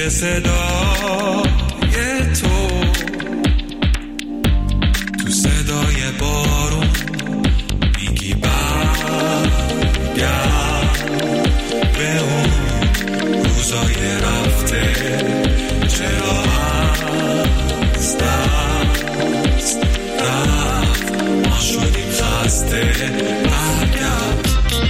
میشه صدای تو تو صدای بارون میگی برگرد به اون روزای رفته چرا از دست رفت ما شدیم خسته برگرد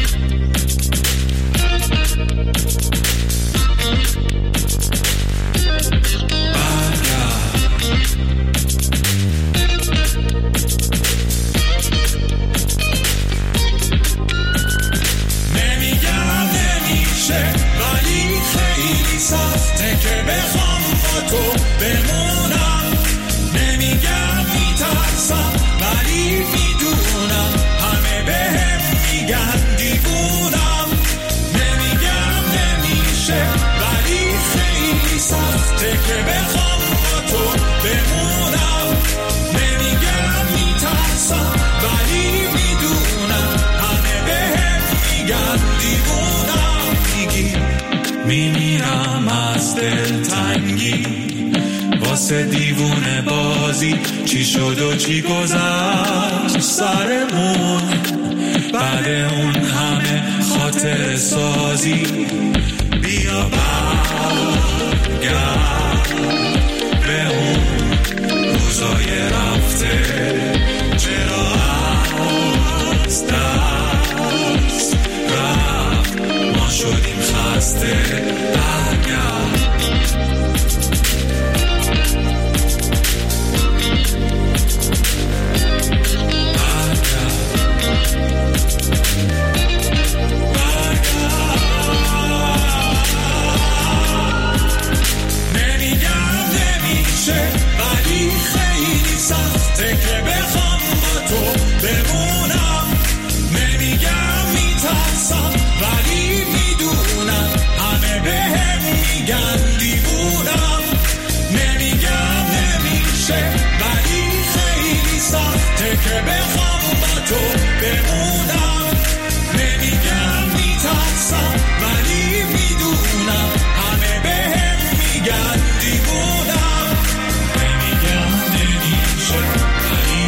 که بخوام با تو بمونم نمیگم میترسم ولی میدونم همه بهم میگن دیوونم نمیگم نمیشه ولی خیلی سخته که بخوام با تو بمونم نمیگم میترسم ولی میدونم همه بهم میگن دیوونم میگی میمیرم از دلتنگی واسه دیوونه بازی چی شد و چی گذشت سرمون بعد اون همه خاطر سازی بیا برگرد به اون روزای رفته چرا از دست رفت ما شدیم خسته برگرد نمیگم نمیشه ولی خیلی سخته که بخوام با تو بمونم نمیگم میترسم ولی میدونم همه بهم میگن دیوونم نمیگم نمیشه ولی خیلی سخته که بخوام با تو بمونم نمیگم میترسم ولی میدونم همه بهم میگن دیوونم نمیگم نمیشه ولی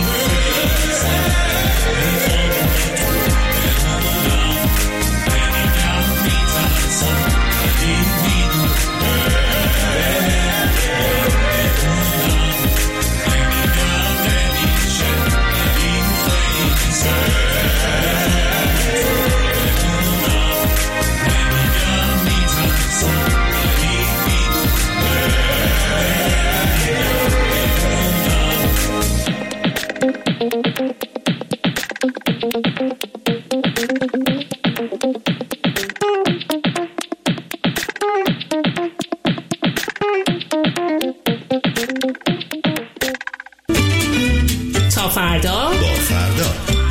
تا فردا با فردا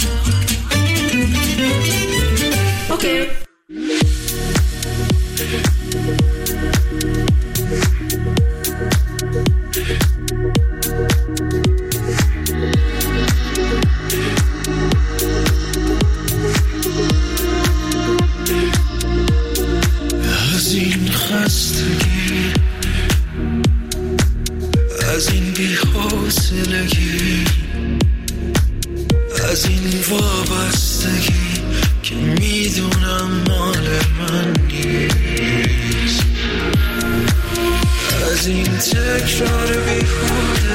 اوکی. از این خستگی از این بی‌حوصلگی از این وابستگی که میدونم مال من نیست از این تکرار بیهوده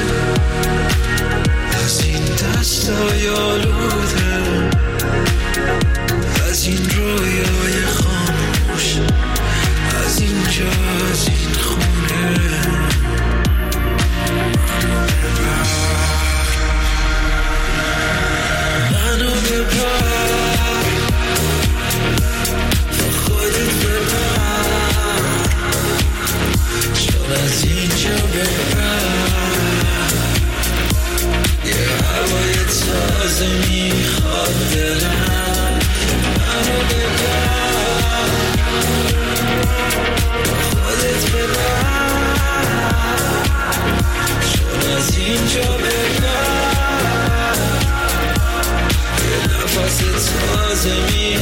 از این دستای آلوده از این رویای خاموش از اینجا از این خونه منو ببر خودت ببر چون از اینجا ببر یه هوای تازه میخواد دلم منو ببر خودت ببر چون از اینجا ببر یه نفس تازه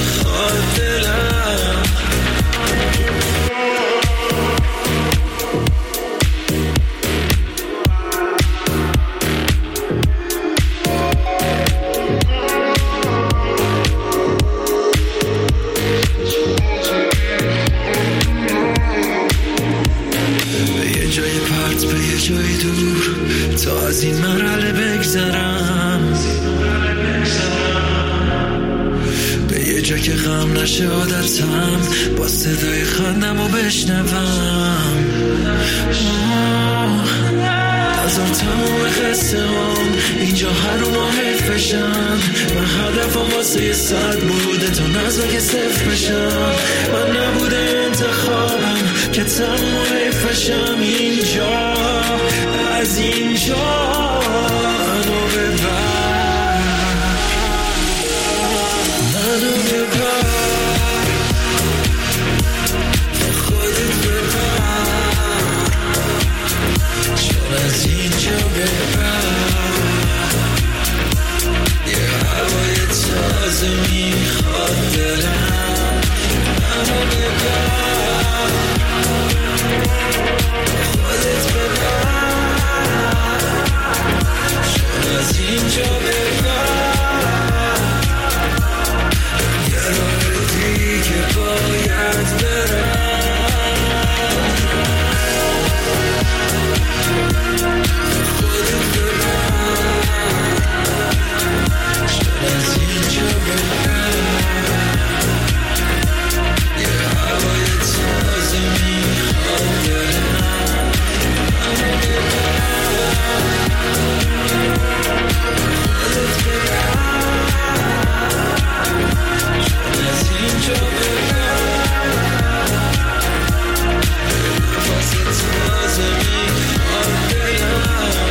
میخواد دلم یه جای پرت به یه جای دور، تا از این مرحله بگذرم، به یه جا که غم نشه عادتم، با صدای خندم رو بشنوم. بازم تموم خسته هم اینجا هر رو ما حیفشم. من هدفم واسه یه صد بوده تا نزد که صفر بشم. من نبوده انتخابم که تموم حیفشم. اینجا از اینجا منو ببر، منو ببر، خودت ببر، چون از اینجا ببر. یه هوای تازه میخواد دلم، منو ببر، خودت ببر، چون از اینجا ببر. یه راه دیگه باید برم، خودت ببر، چون از اینجا ببر. یه هوای تازه میخواد دلم، منو ببر، خودت ببر، چون از اینجا ببر. نفس تازه میخواد دلم.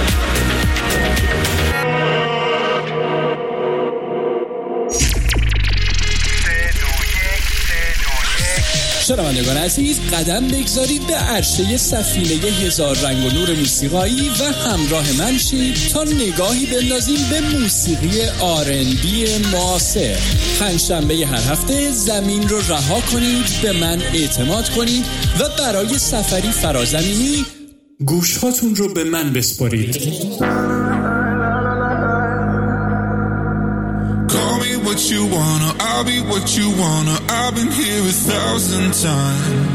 شنوندگان عزیز، قدم بگذارید به عرشه سفینه هزار رنگ و نور موسیقایی و همراه من شید تا نگاهی بندازیم به موسیقی R&B معاصر. پنجشنبه هر هفته زمین رو رها کنید، به من اعتماد کنید و برای سفری فرازمینی گوشهاتون رو به من بسپارید. What you wanna, I'll be what you wanna. I've been here 1,000 times.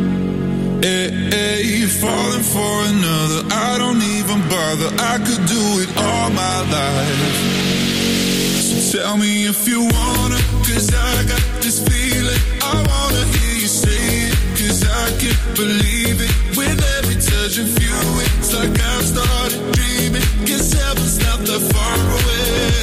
Hey, falling for another, I don't even bother. I could do it all my life. So tell me if you wanna, 'cause I got this feeling. I wanna hear you say it, 'cause I can't believe it. With every touch of you, it's like I've started dreaming. 'Cause heaven's not that far away.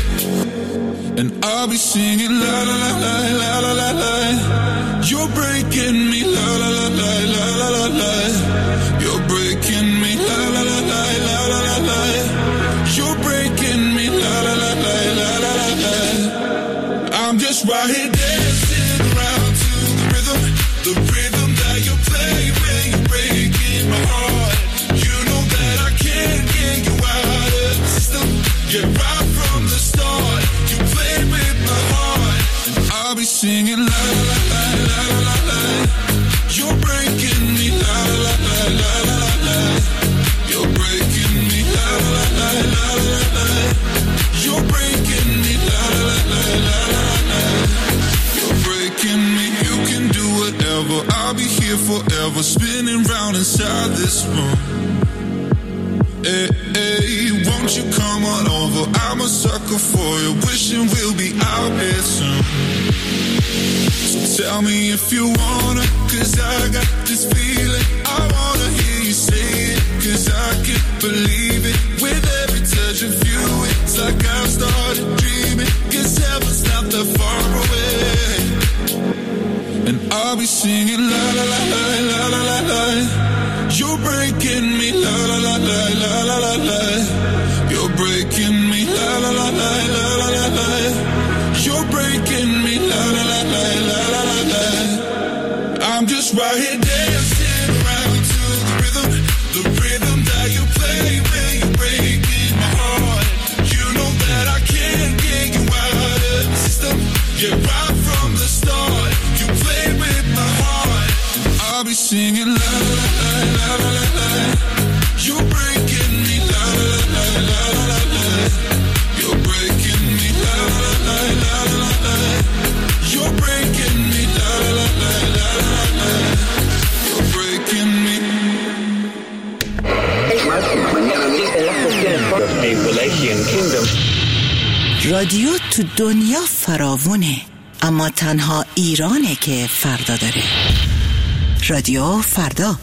And I'll be singing la la la la la la la la. You're breaking me la la la la la la la la. You're breaking me la la la la la la la la. You're breaking me la la la la la la la la. I'm just right here dancing around to the rhythm that you play when you're breaking my heart. You know that I can't get you out of the system. Get right from the start. With my heart, and I'll be singing la la la la la la la. You're breaking me la la la la la la la. You're breaking me la la la la la la. You're breaking me la la la la la la. You're breaking me. You can do whatever. I'll be here forever, spinning round inside this room. Hey, hey, won't you come on over? I'm a sucker for you, wishing we'll be out here soon. So tell me if you wanna, 'cause I got this feeling. I wanna hear you say it, 'cause I can't believe it. With every touch of you, it's like I've started dreaming. 'Cause heaven's not that far away. And I'll be singing la la la la la la la la. You're breaking me la la la la la la la la. You're breaking me la la la la la la la la. You're breaking me la la la la la la la la. I'm just right here dancing around to the rhythm that you play when you're breaking my heart. You know that I can't get you out of the system. Yeah, right from the start, you play with my heart. I'll be singing la la la la la la la. You're breaking me la la la la la la la. You're breaking me la la la la la la. You're breaking me la la la la la la la. You're Appalachian Kingdom. رادیو تو دنیا فراوونه، اما تنها ایرانه که فردا داره. رادیو فردا.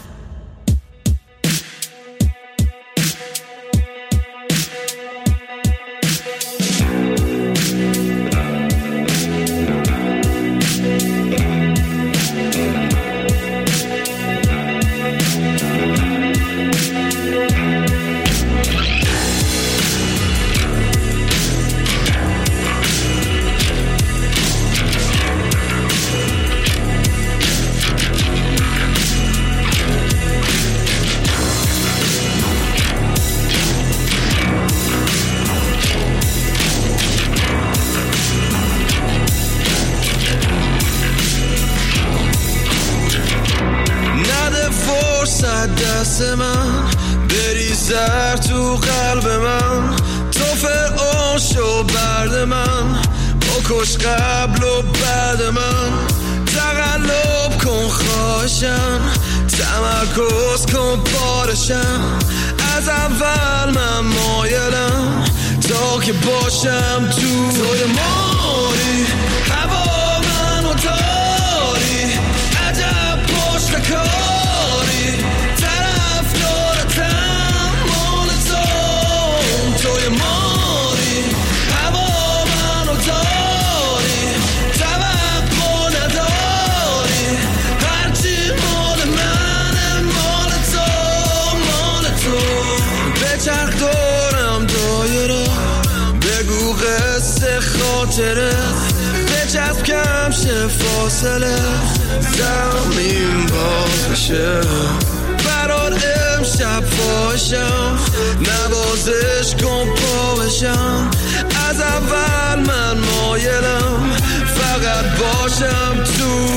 دست من بریزر تو قلب من، تو فرعون شو برد من، بکش قبل و بعد من، تقلب کن خواهشم، تمرکز کن بارشم، از اول من مایلم تا که باشم توی ماری، هوا منو داری، عجب پشت کاری، طرف دارتم مال توی ماری، هوا منو داری، توقع نداری، هرچی مال منه مال تو، به چرخ دارم دایره، بگو قصه خاطره، بچسب کم شه فاصله، زمین باز بشه برات امشب فاشم، نوازش کن پا بشم، از اول من مایلم فقط باشم تو.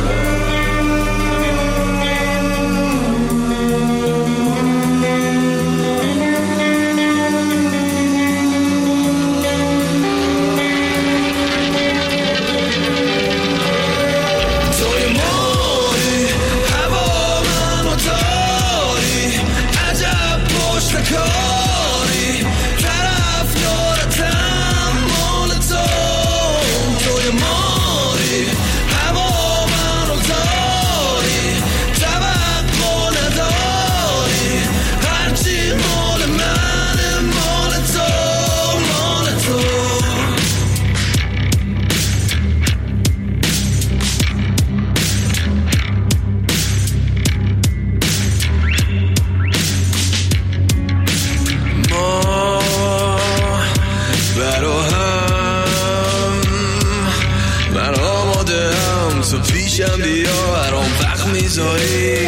پیشم بیا برام وقت میذاری،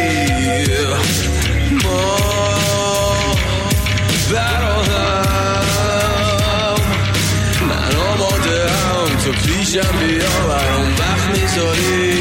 ما براهم من آماده هم، تو پیشم بیا برام وقت میذاری،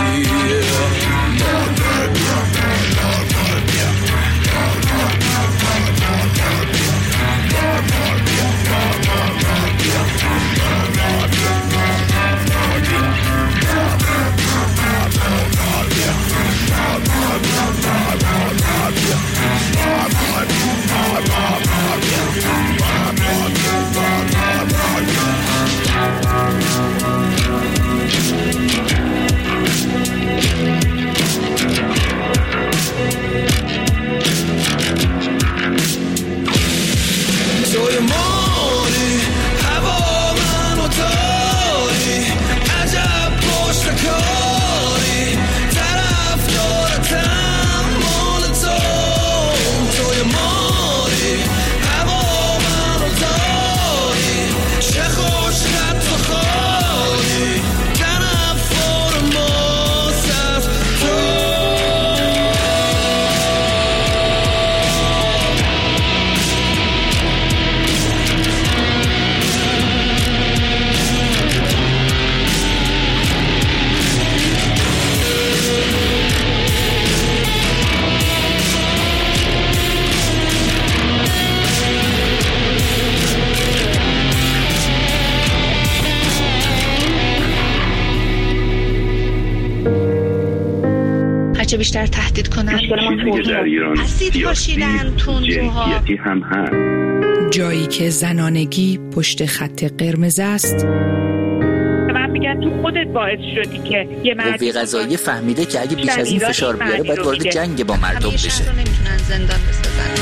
بیشتر تهدید کنن. مشکل ما در ایران اسید پاشیدن، تندروها هم هست. جایی که زنانگی پشت خط قرمز است. من میگم تو خودت باعث شدی که یه قوه قضاییه فهمیده که اگه بیش از این فشار بیاره باید وارد جنگ با مردم بشه. نمیتونن زندان بسازن.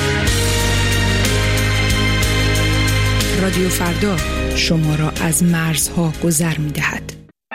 رادیو فردا شما را از مرزها گذر می‌دهد.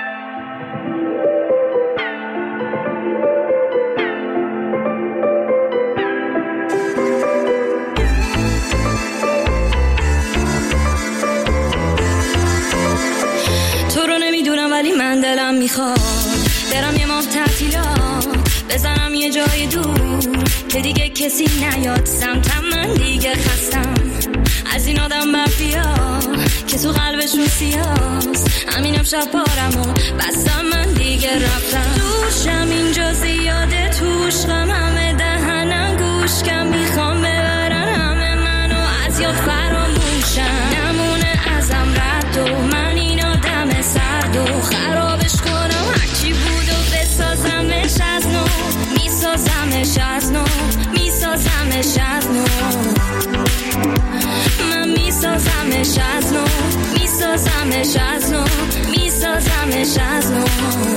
ولی من دلم میخواد برم یه ماه تعطیلات بزنم یه جای دور که دیگه کسی نیاد سمتم. من دیگه خستم از این آدم مافیا که تو قلبشون سیاست. همینم شب بارمو بستم من دیگه رفتم. دوشم اینجا زیاده توش غم همه دهنم گوش کم میخوام ببرن همه منو از یاد فراموشم. نمونه ازم رد و من این آدم سرد و خرابش کنم هرچی بود و بسازمش از نو. میسازمش از نو میسازمش از نو. من میسازمش از نو میسازمش از نو میسازمش از نو.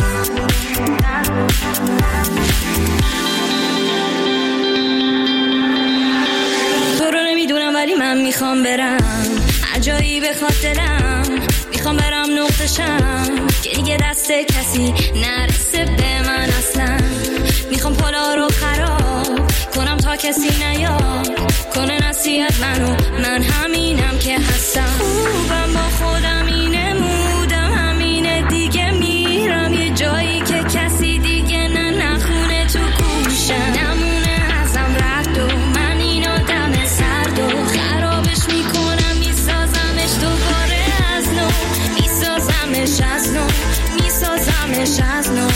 تو رو نمیدونم ولی من میخوام برم هر جایی بخواد دلم. میخوام برم نقطشم که دیگه دست کسی نرسه به من اصلا. میخوام پلا رو خراب کنم تا کسی نیاد کنه نصیحت منو. من همینم که هستم. خوبم با خودم اینه مودم همینه دیگه. میرم یه جایی که کسی دیگه نخونه تو گوشم. نمونه ازم رد و من این آدم سرد و خرابش میکنم. میسازمش دوباره از نو میسازمش از نو میسازمش از نو.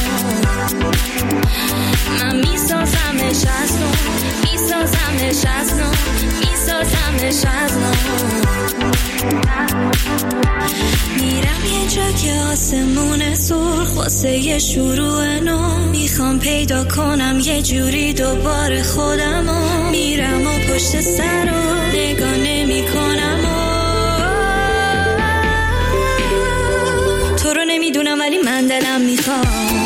من میسازمش از نو میسازمش از نو میسازمش از نو. میرم یه جا که آسمون سرخ واسه یه شروع نو. میخوام پیدا کنم یه جوری دوباره خودمو. میرم و پشت سر رو نگاه نمی کنم. تو رو نمیدونم ولی من دلم میخوام.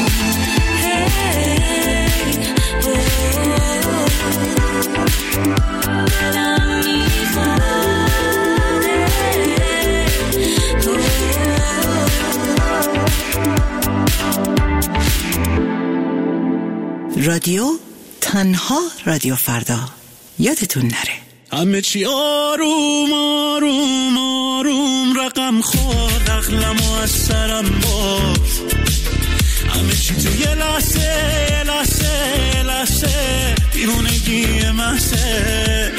رادیو تنها رادیو فردا. یادتون نره همه چی آروم آروم آروم رقم خورد عقلمو از سرم برد. همه چی تو یه لحظه یه لحظه یه لحظه دیوونگی محضه.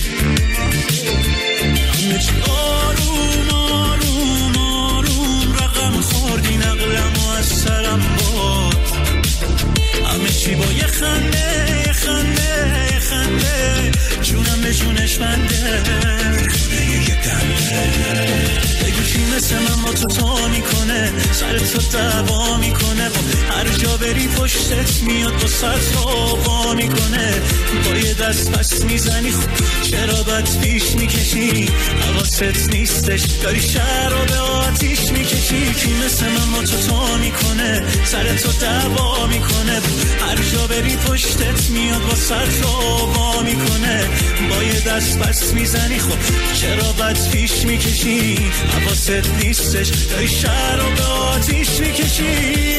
همه چی آروم آروم آروم رقم خورد این عقلمو از سرم برد. همه چی با یه خنده یه خنده یه خنده جونم به جونش بنده. یه دنده بگو کی مثل من با تو میکنه سر تو دعوا میکنه. هر جا بری پشتت میاد با سر وا میکنه. با یه دست پس میزنی خوب چرا بد پیش میکشی. حواست نیستش داری شهر رو به آتیش میکشی. کی مثل من با تو میکنه سر تو دعوا میکنه. هر جا بری پشتت میاد با سر وا میکنه. با یه دست پس میزنی خب چرا بد پیش میکشی. حواست نیستش داری شهر رو به آتیش میکشی.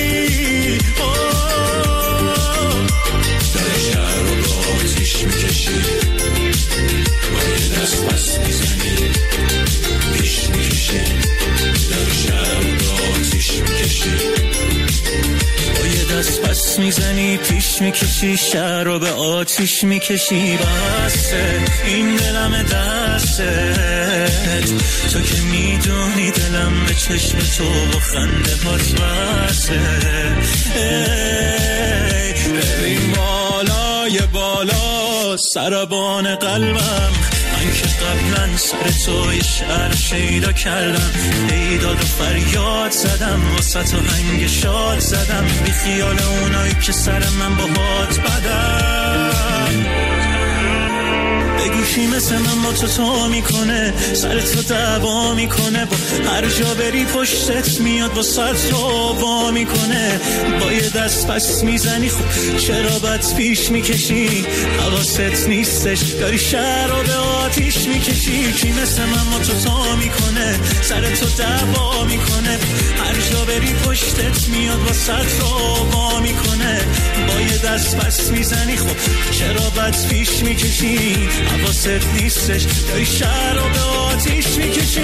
داری شهر رو به آتیش میکشی. با یه دست پس میزنی پیش میکشی. داری شهر رو به آتیش میکشی. با یه دست پس میزنی پیش میکشی. شهر رو به آتیش میکشی. بسته این دلم دستت تو که میدونی دلم به چشم تو و خنده هات بسته. ببین بالای بالا سربان قلبم. من که قبلا سر تو یه شهر شیدا کردم. ایداد و فریاد زدم واسه تو هنگ شاد زدم. بی خیال اونایی که سر من با هات بدم. بگو کی مثل من با تو میکنه، سر تو دعوا میکنه، با هر جا بری پشتت میاد، با سر تو وا میکنه، با یه دست پس میزنی خب چرا بد پیش میکشی، حواست نیستش داری شهر رو به آتیش میکشی. کی مثل من با تو میکنه، سر تو دعوا میکنه، هر جا بری پشتت میاد، با سر تو وا میکنه، با یه دست پس میزنی خب چرا بد پیش میکشی، حواست نیستش داری شهر رو به آتیش میکشی.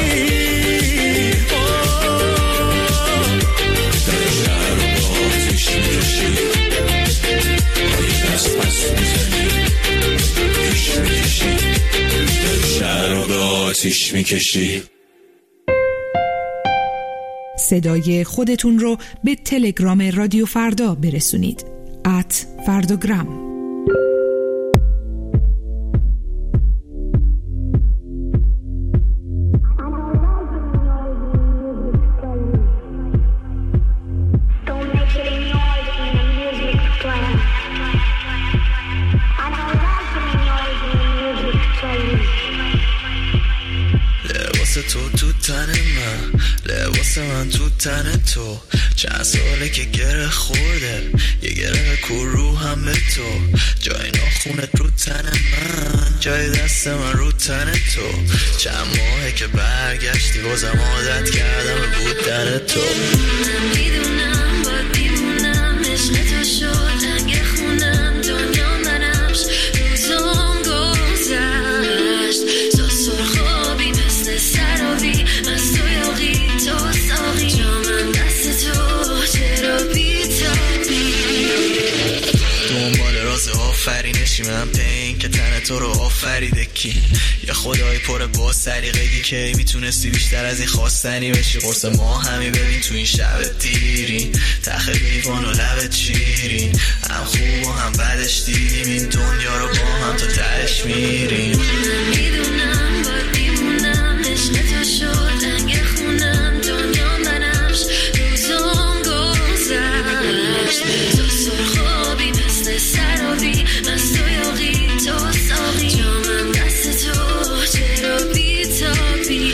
داری شهر رو به آتیش میکشی، با یه دست پس میزنی پیش میکشی، داری شهر رو به آتیش میکشی. صدای خودتون رو به تلگرام رادیو فردا برسونید @فرداگرام. لباس من تو تن تو، چند ساله که گره خورده، یه گره کرو هم به تو، جای ناخونت رو تن من، جای دست من رو تن تو، چند ماهه که برگشتی بازم عادت کردم به بودن تو. میدونم باید بیمونم، عشق تو شد رنگ خونم، دنیا منمش روزام گذشت، سرخابی مثل سرابی، از تو یاقی تو ساقی، جامم دست تو چرا بیتابی، دنبال راز آفرینشی من پین که تن تو رو آفریده کی، یا خدای پر با سریقگی که میتونستی بیشتر از این خواستنی بشی، قرص ما همی ببین تو این شب دیرین، تخ لیوان و لبت شیرین، هم خوب و هم بدش دیدیم این دنیا رو با هم تا تهش میریم. میدونم باید بیمونم، عشق تو شد رنگ خونم، دنیا منمش روزام گذشت، تو سرخابی مثل سرابی، از تو یاقی تو ساقی، جامم دست تو چرا بیتابی.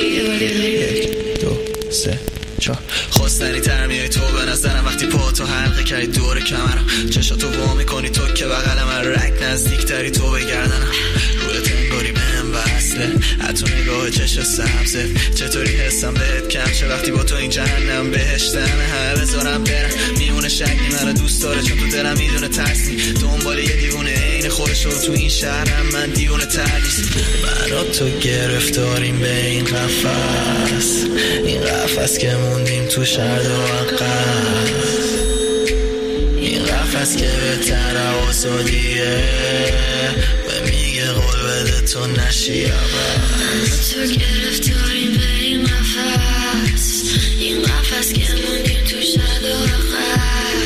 1 2 3 4 خواستنی تر میای تو به نظرم، وقتی پا تو حلقه کردی دور کمرم، چشاتو وا میکنی تو که بغل من، رک نزدیک تری تو بگردنم، روی تنگاری بهم وصله، حتی نگاه چشم سبزه، چطوری حسم بهت کم شه وقتی با تو این جهنم بهشتمه، همه بذارم برم میونه شکلی منو دوست داره، چون تو دلم میدونه ترسی، دنبال یه دیوونه عین خودش رو تو این شهرم، من دیوونه تردیست، من و تو گرفتاریم به این قفس، این قفس که موندیم تو شرد و عقب، این قفس که بهتر آزادیه، به میگه قول بده تو نشی عوض، تو گرفتاریم به این قفس، این قفس که موندیم تو شرد و عقب،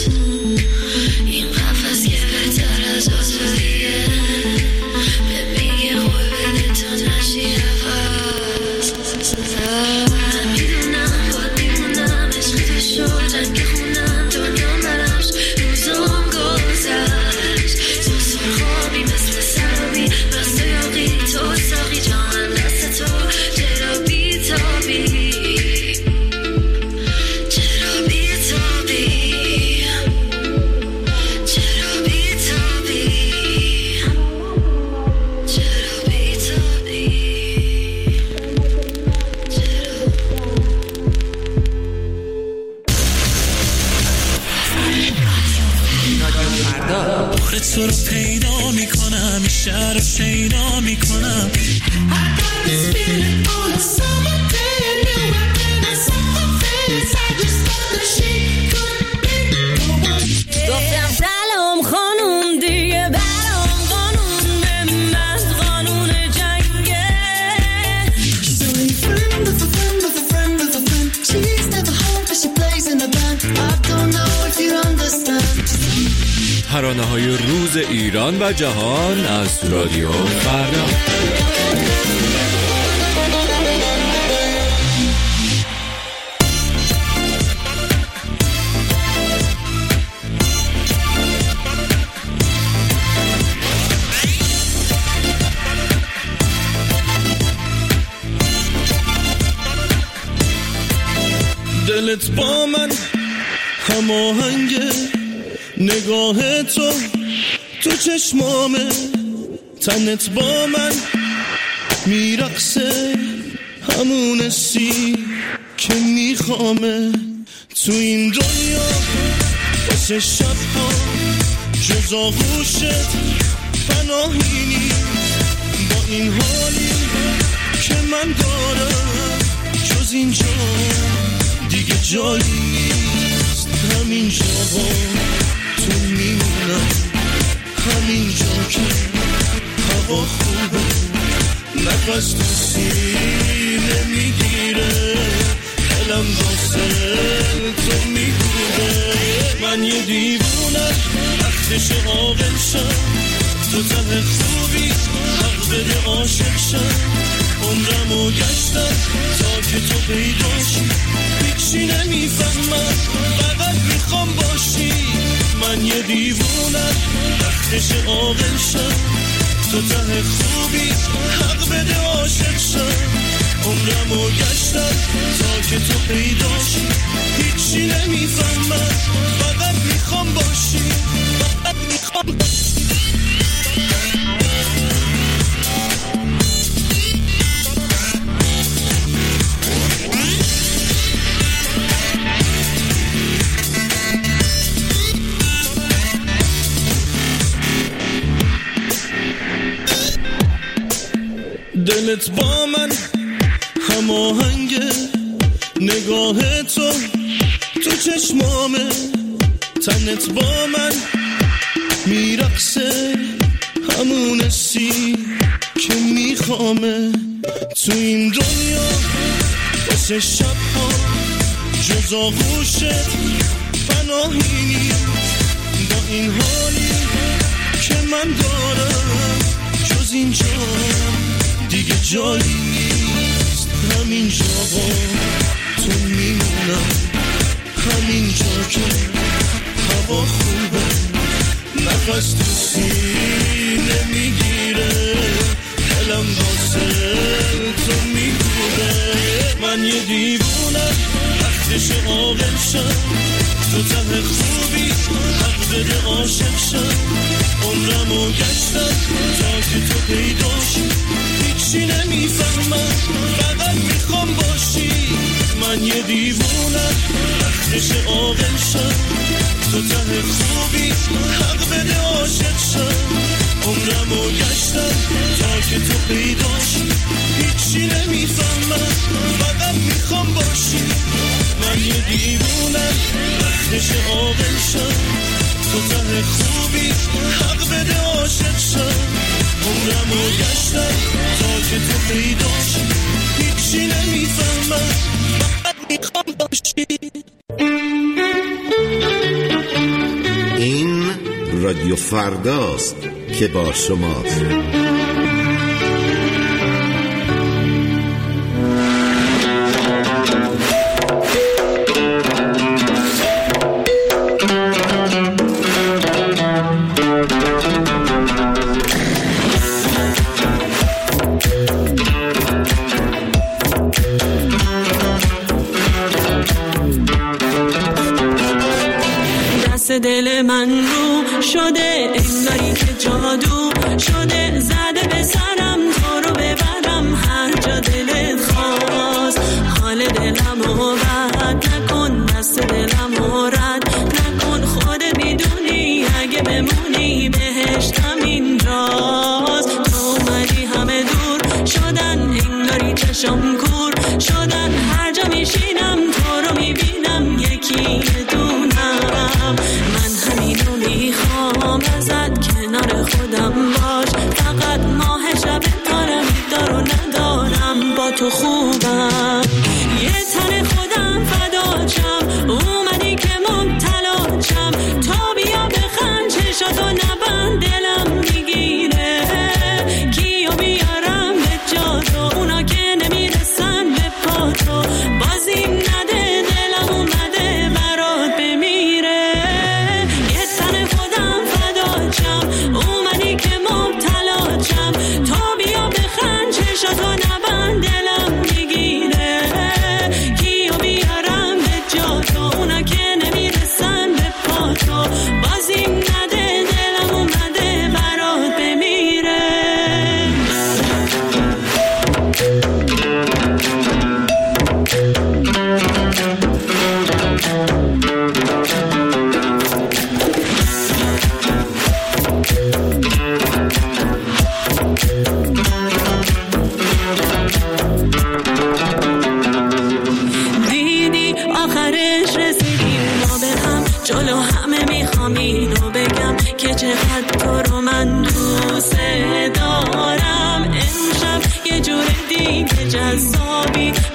این قفس که بهتر از آزادیه، به میگه قول بده تو نشی عوض. میدونم باید بیمونم، عشق تو شد رنگ خونم، دنیا منمش روزام گذشت، تو سرخابی مثل سرابی، از تو یاقی تو ساقی، جامم دست تو چرا بیتابی، چرا بیتابی، چرا بیتابی، چرا بیتابی. آخر تو رو پیدا میکنم، این شهر رو شیدا میکنم، گفتم سلام خانوم دیگه برام قانون به من قانون جنگه. ترانه‌های روز ایران و جهان از رادیو فردا. دلت با من هماهنگه، نگاه تو چشمامه، تنت با من میرقصه، همون سی که میخوامه. تو این دنیا واسه شبها جز آغوشت پناهی نیست، با این حالی که من دارم جز اینجا دیگه جایی نیست. همینجا با تو میمونم، همینجا که هوا خوبه، نفس تو سینه میگیره، دلم واسه تو میگوره. من یه دیوونم وقتش عاقل شم، تو ته خوبی حق بده عاشق شم. عمرمو گشتم تا که تو پیداشی، هیچی نمیفهمم فقط میخوام باشی. من یه دیوونم وقتش عاقل شم، تو ته خوبی حق بده عاشق شم. عمرمو گشتم تا که تو پیداشی، هیچی نمیفهمم فقط میخوام باشی، فقط میخوام باشی. دلت با من هماهنگه، نگاه تو چشمامه، تنت با من میرقصه، همون سی که میخوامه. تو این دنیا واسه شبها جز آغوشت پناهی نیست، با این حالی که من دارم جز اینجا دیگه جایی نیست. همینجا با تو میمونم، همینجا که هوا خوبه، نفس تو سینه میگیره، دلم واسه تو میگوره. من یه دیوونم وقتش عاقل شم، تو ته خوبی حق بده عاشق شم. عمرمو گشتم تا که تو پیداشی، هیچی نمیفهمم فقط میخوام باشی. من یه دیوونم وقتش عاقل شم، تو ته خوبی حق بده عاشق شم. عمرمو گشتم تا که تو پیداشی، هیچی نمیفهمم فقط میخوام باشی. من یه دیوونم وقتش عاقل شم، تو ته خوبی حق بده عاشق شم. عمرمو گشتم تا که تو پیداشی، هیچی نمیفهمم فقط میخوام باشی. این رادیو فرداست که با شماست. دل من رو شده انگاری که جادو شده، زده به سرم تو رو ببرم هر جا دلت خواست. حال دلم رو بد نکن، دست دلم رو رد نکن، خودت میدونی اگه بمونی بهشتم اینجاست. تو اومدی همه دور شدن انگاری چشم کور شدن، هر جا میشینم تو رو میبینم یکی دونم. من همینو میخوام ازت کنار خودم باش، فقط ماه شب دارم دارو ندارم با تو خوبم. یه تن خودم فداچم، اومدی که مبتلا چم، تا بیا بخند چشاتو نبند دلم میگیره. کیو بیارم به جا تو اونا که نمیرسن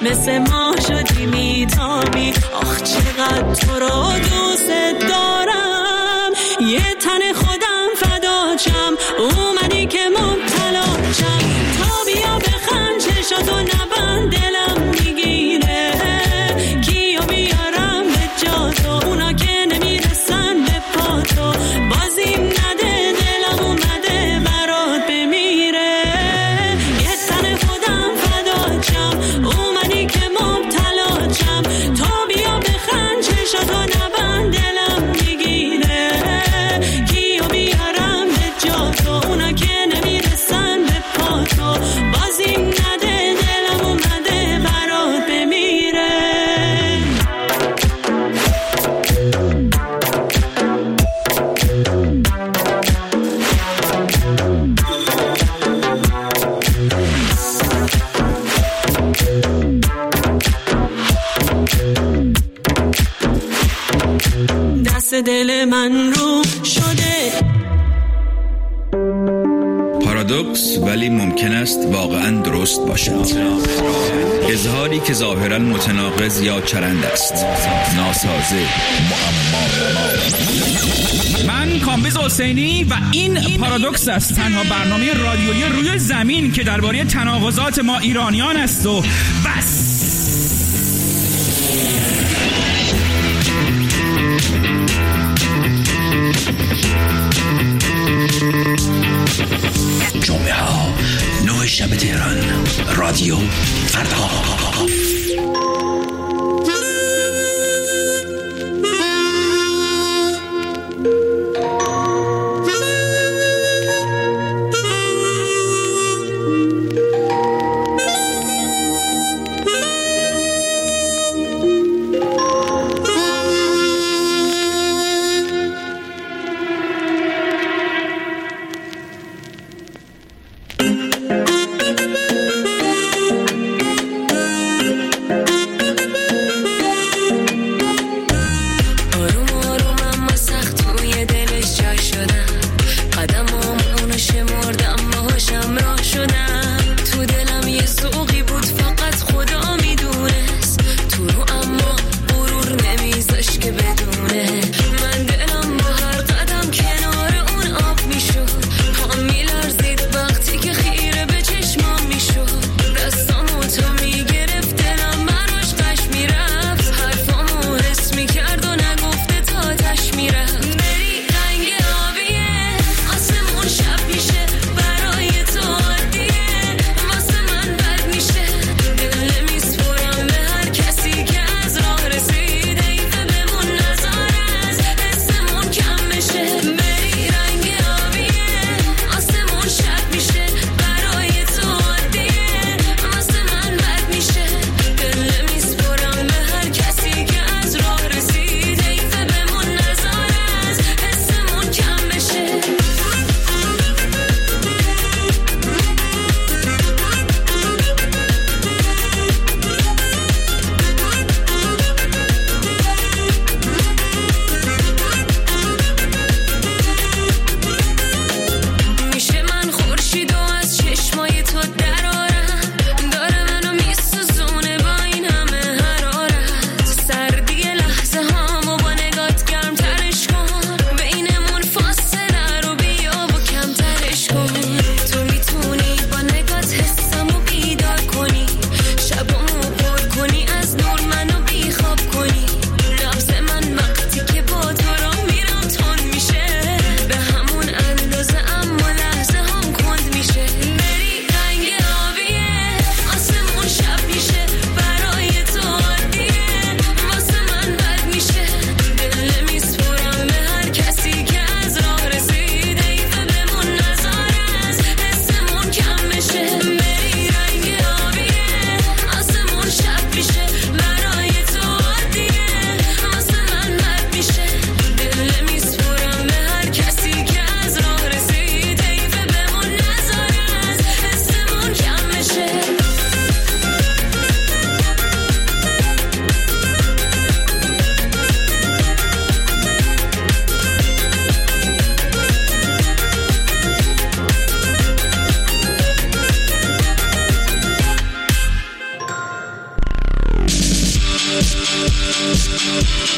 مثل ما شدی میتابی. آخ چقدر تو رو دوست دارم، یه تن خودم فداچم، اومدی که مبتلاچم. تا بیا بخند چشاتو نبند دلم میگیره، کیو بیارم به جاتو اونا که نمیرسن به پاتو. بازیم نده دلم اومده برات بمیره، یه تن خودم فداچم، اومدی که مبتلاچم. تا بیا بخند چشاتو نبند دلم میگیره، کیو بیارم به جاتو اونا که نمیرسن به پاتو. بازیم نده دلم اومده برات بمیره. دست دل من رو شده پارادوکس، ولی ممکن است واقعا درست باشد. اظهاری که ظاهرا متناقض یا چرند است، ناسازه، معما. من کامبیز حسینی و این پارادوکس است، تنها برنامه رادیویی روی زمین که درباره تناقضات ما ایرانیان است و بس. جمعه ها 9 شب تهران، رادیو فردا.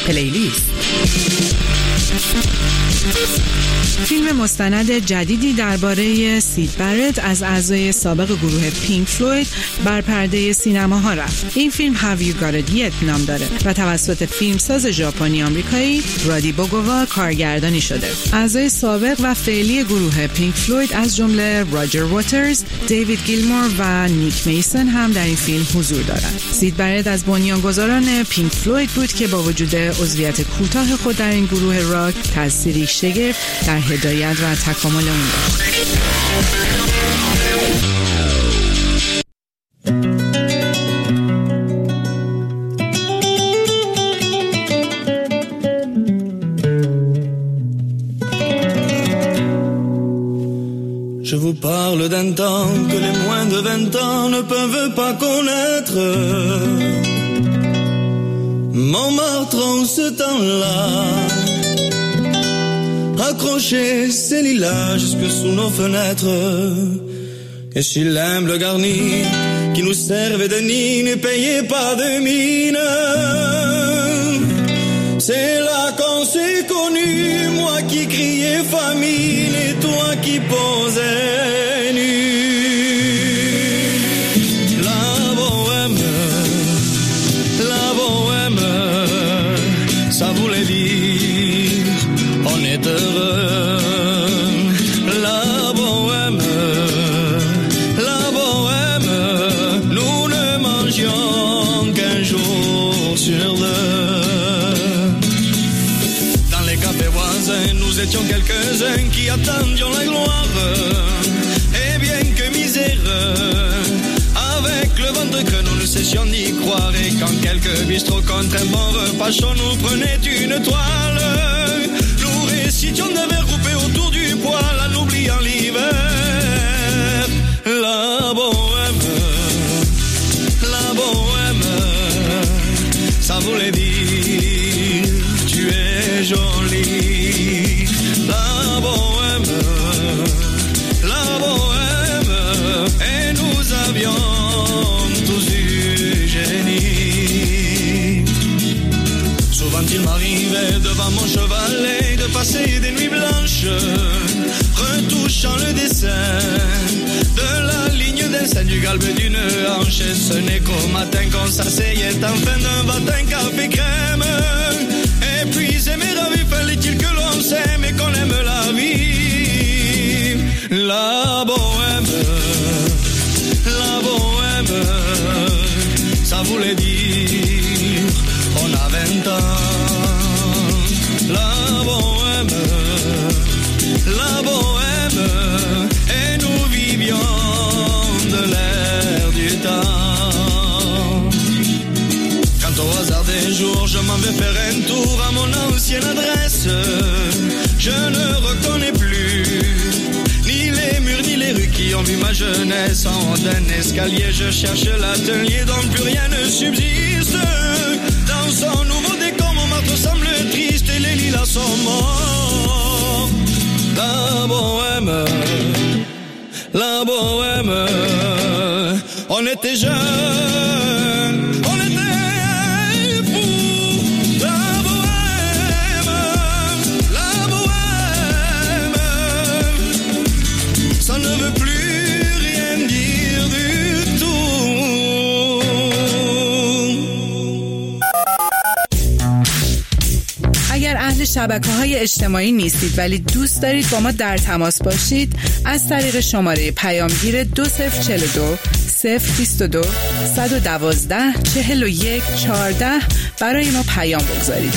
پلیلیست. فیلم مستند جدیدی درباره سید برت از اعضای سابق گروه پینک فلوید بر پرده سینماها رفت. این فیلم Have You Got It Yet نام داره و توسط فیلمساز ژاپنی آمریکایی رادی بوگووا کارگردانی شده. اعضای سابق و فعلی گروه پینک فلوید از جمله راجر واترز، دیوید گیلمور و نیک میسن هم در این فیلم حضور دارند. سید برت از بنیانگذاران پینک فلوید بود که با وجود عضویت کوتاه خود در این گروه راک تأثیری شگرف در هدایت و تکامل اون داشت. Je vous parle d'un temps que les moins de 20 ans ne peuvent pas connaître. Montmartre en ce temps-là accrochait ses lilas jusque sous nos fenêtres. Et si l'humble garni qui nous servait de nid ne payait pas de mine, c'est là qu'on s'est connus, moi qui criais famine et toi qui posais nu. La bohème, ça voulait dire on est heureux. La bohème, nous ne mangions qu'un jour sur deux. Dans les cafés voisins, nous étions quelques-uns qui attendions la gloire. Et bien que miséreux, avec le ventre que nous ne cessions d'y croire. Et quand quelques bistrots contre un bon repas chaud nous prenaient une toile, nous récitions des vers coupés autour du poêle en oubliant l'hiver. La bohème, ça voulait dire tu es jolie. La bohème, et nous avions tous eu génie. Souvent il m'arrivait devant mon chevalet de passer des nuits blanches, retouchant le dessin de la ligne d'un sein du galbe d'une hanche. Et ce n'est qu'au matin qu'on s'asseyait en fin d'un matin café crème. Épuisé mais ravi, fallait-il que l'on s'aime et qu'on aime la vie. La bohème, ça voulait dire on a 20 ans. La bohème, et nous vivions de l'air du temps. Quand au hasard des jours je m'en vais faire un tour à mon ancienne adresse, je ne reconnais plus ni les murs ni les rues qui ont vu ma jeunesse. En haut d'un escalier je cherche l'atelier dont plus rien ne subsiste. Dans son nouveau décor Montmartre semble triste et les lilas sont morts. La bohème, on était jeunes, on était fous. La bohème, ça ne veut plus rien dire du tout. اگر اهل شبکه‌های اجتماعی نیستید ولی دوست دارید با ما در تماس باشید، از طریق شماره پیامگیر 2042 022 112 41 14 برای ما پیام بگذارید.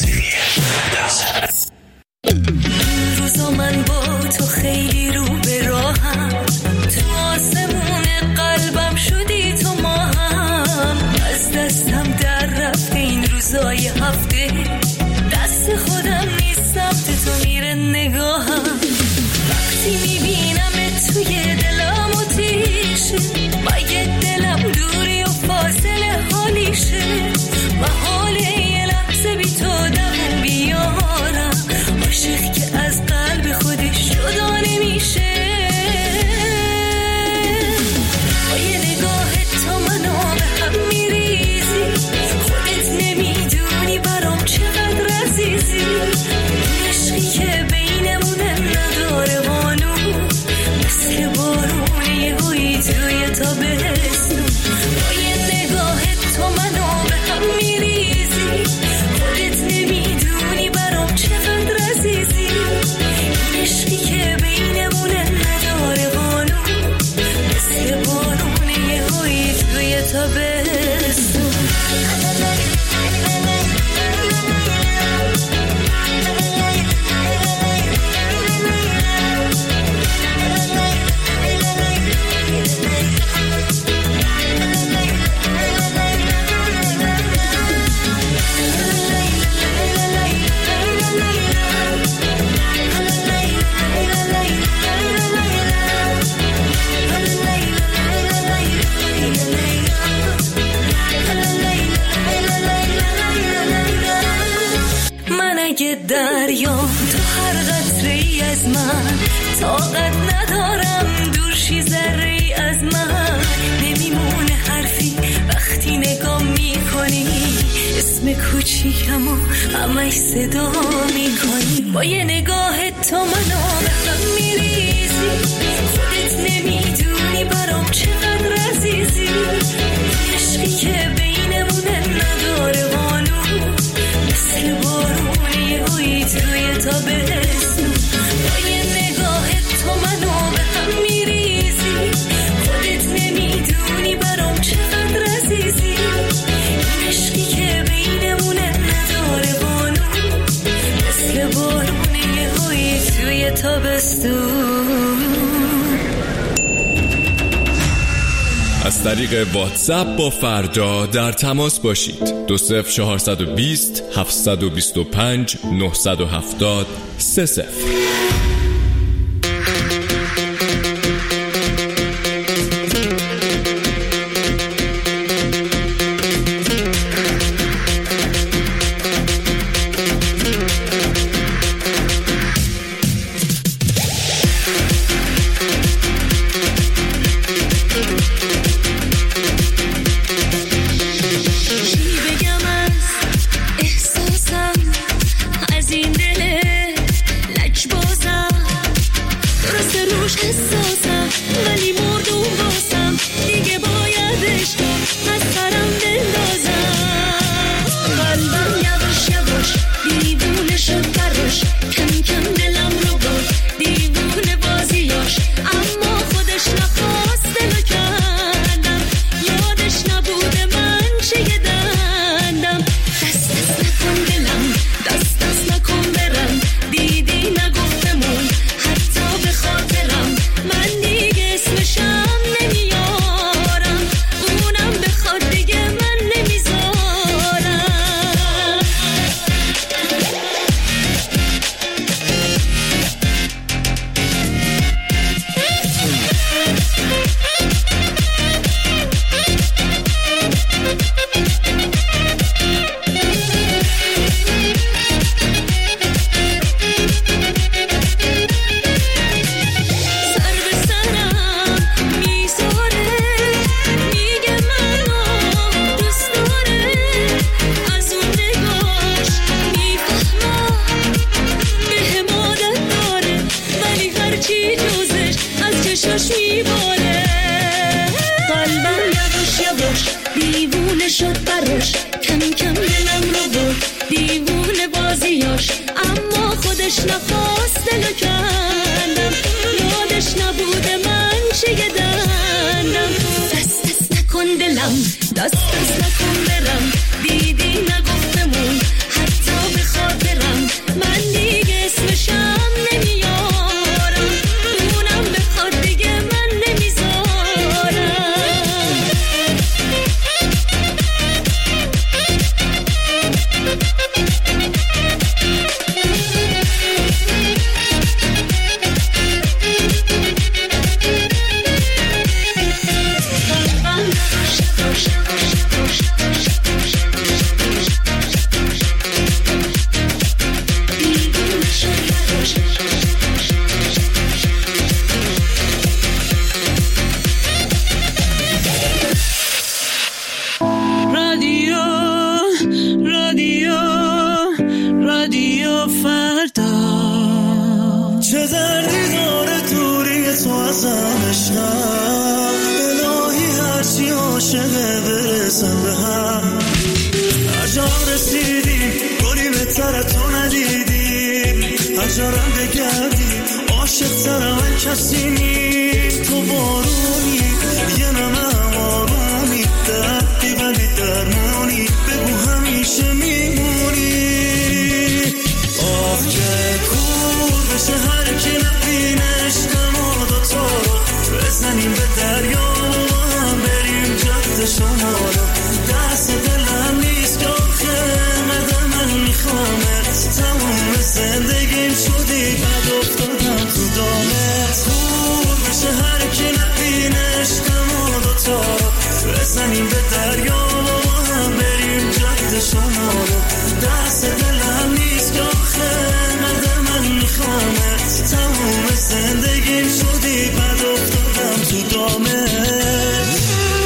روزا من با تو خیلی رو به راهم، تو آسمون قلبم شدی تو ماهم. از دستم در رفت این روزای هفته، دست خودم نیست سمت تو میره نگاهم. وقتی میبینم توی دلم آتیشه، مگه دلم دوری و فاصله حالیشه. و حال یه لحظه بی تو دوم بیارم، تابستون با یه نگاه تو منو به هم میریزی خودت نمیدونی برام چقدر عزیزی این عشقی که بینمونه نداره قانون مثل بارونه یه هایی توی تابستون دریام تو هر قطره ای از من طاقت ندارم دورشی ذره ای از من نمیمونه حرفی وقتی نگاه میکنی اسم کوچیکمو همش صدا میکنی با یه نگاه تو منو به هم میریزی خودت نمیدونی برام چقدر عزیزی عشقی که بینمونه نداره قانون مثل بارونی هایی توی تابستون با یه نگاه تو منو به هم میریزی خودت نمیدونی برام چقدر عزیزی این عشقی که بینمونه نداره قانون مثل بارونی هایی توی تابستون. از طریق واتساپ با فردا در تماس باشید. 20420 725 970 30. عاشق برسم به هم اجا رسیدیم گلی بهتر تو ندیدیم اجارم بگردیم عاشق تر من کسی نیم تو بارونی یه نمه آرومی دردی ولی درمونی بگو همیشه میمونی آه که کور بشه هر کی نبینه عشقم و دوتا رو بزنیم به دریا و هم بریم جاده شما رو دست دلم نیست که آخه مده من میخوامت تموم زندگیم شدی بد افتادم تو دامت کور بشه هر کی نبینه عشقم و دوتا رو بزنیم به دریا و هم بریم جاده شما رو دست دلم نیست که آخه مده من میخوامت تموم زندگیم شدی بد افتادم تو دامت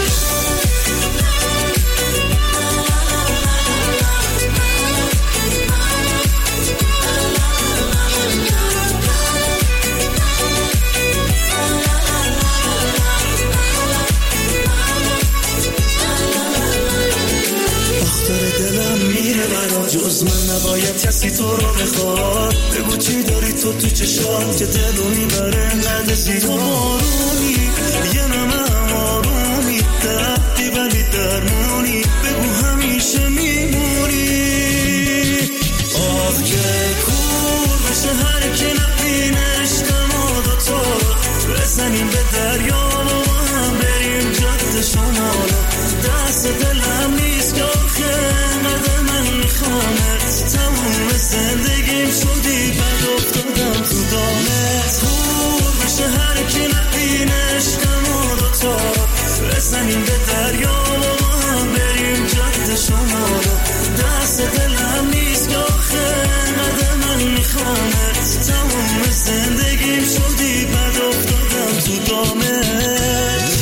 جز من نباید کسی تو رو بخواد بگو چی داری تو چشات که دلو میبره انقدر زیر بارونی یه نمه آرومی دردی ولی درمونی بگو همیشه میمونی آه که کور بشه هر کی نبینه عشقم و دوتا رو بزنیم به دریا و هم بریم جاده شما رو دست دلم نیست که آخه مده من میخوامت تموم زندگیم شدی بد افتادم تو دامت کور بشه هر کی نبینه عشقم و دوتا رو بزنیم به دریا و هم بریم جاده شما رو دست دلم نیست که آخه مده من میخوامت تموم زندگیم شدی بد افتادم تو دامت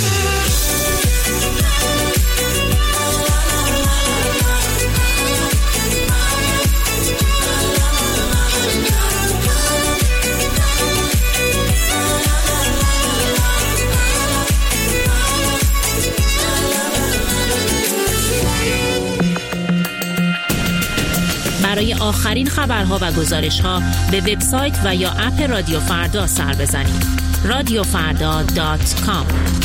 برای آخرین خبرها و گزارش‌ها به وبسایت و یا اپ رادیو فردا سر بزنید. radiofarda.com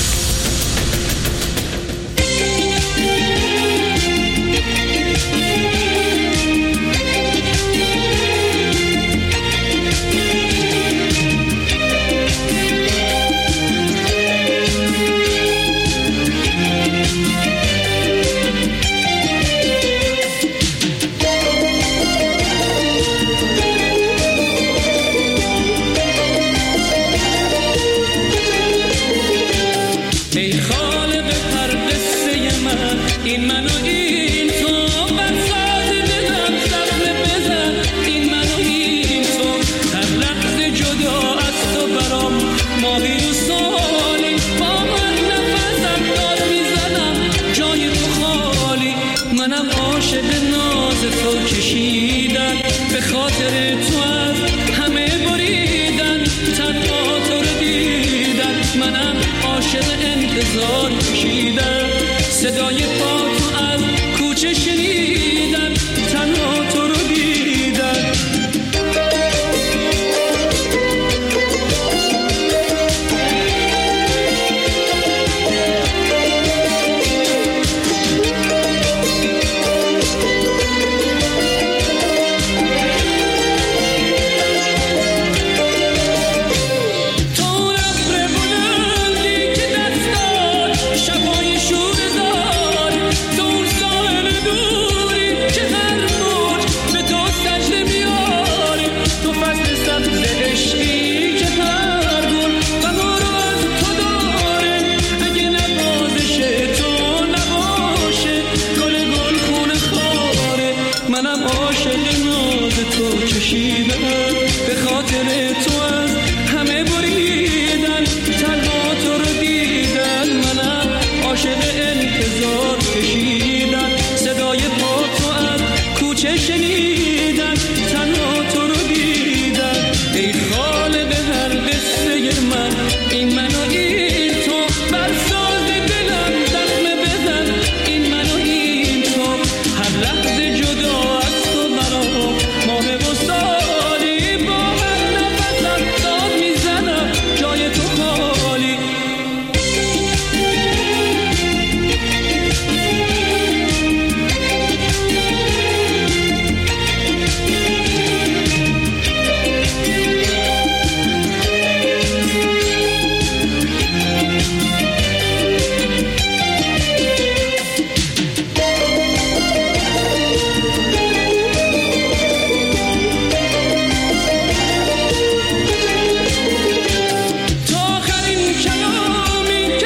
صدای پا تو از کوچه شنیدن تنها تو رو دیدن شبای شور دار تو سال دور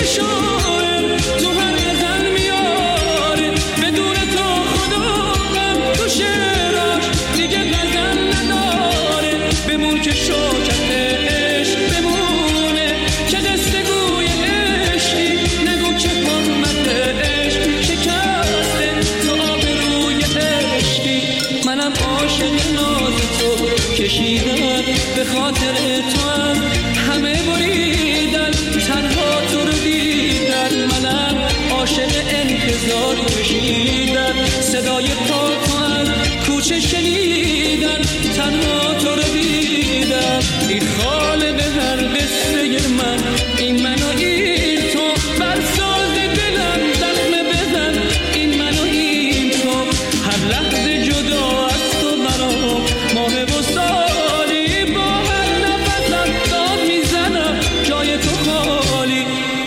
شاعر تو هر غزل میاره، بدون تو خدا غم تو شعراش دیگه غزل نداره. بمون که شوکت عشق بمونه، که قصه گوی عشقی نگو که حرمت عشق شکسته تو آبروی عشقی. منم عاشق ناز تو کشیدم، به خاطر تو هم همه بریدن، تنها تو رو دیدن. منم عاشق انتظار کشیدم، صدای پا تو هم کوچه شنیدن، تنها تو رو دیدم. ای خالق هر قصه من، این من و این تو، برساز دلم زخم بزن، این من و این تو. هر لحظه جدا از تو برام ماه و سالی، با هر نفسم داد میزنم جای تو خالی.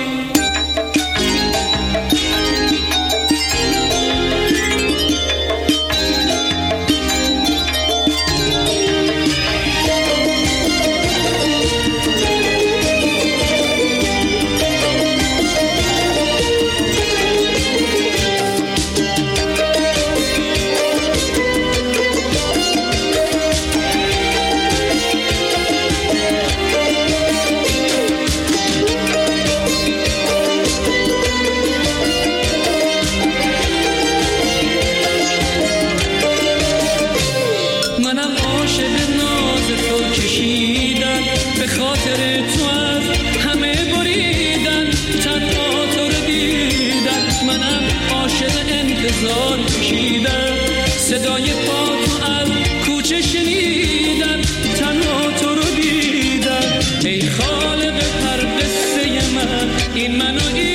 منم عاشق ناز تو کشیدم، به خاطر تو از همه بریدن، تنها تو رو دیدن. منم عاشق انتظار کشیدم، صدای پا تو از کوچه شنیدن، تنها تو رو دیدن. ای خالق هر قصه من، این من و این